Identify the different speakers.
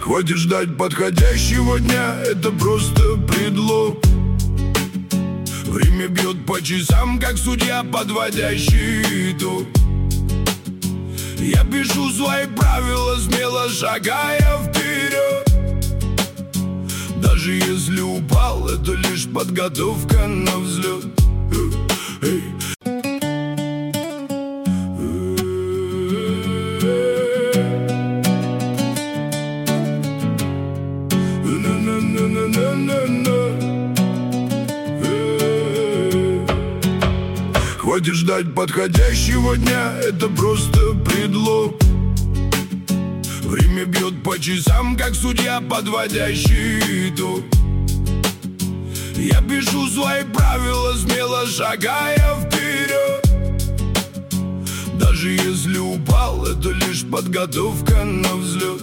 Speaker 1: Хватит ждать подходящего дня, это просто предлог. Время бьет по часам, как судья, подводящий итог. Я пишу свои правила, смело шагая вперед. Даже если упал, это лишь подготовка на взлет. Хватит ждать подходящего дня, это просто предлог. Время бьет по часам, как судья, подводящий итог. Я пишу свои правила, смело шагая вперед. Даже если упал, это лишь подготовка на взлет.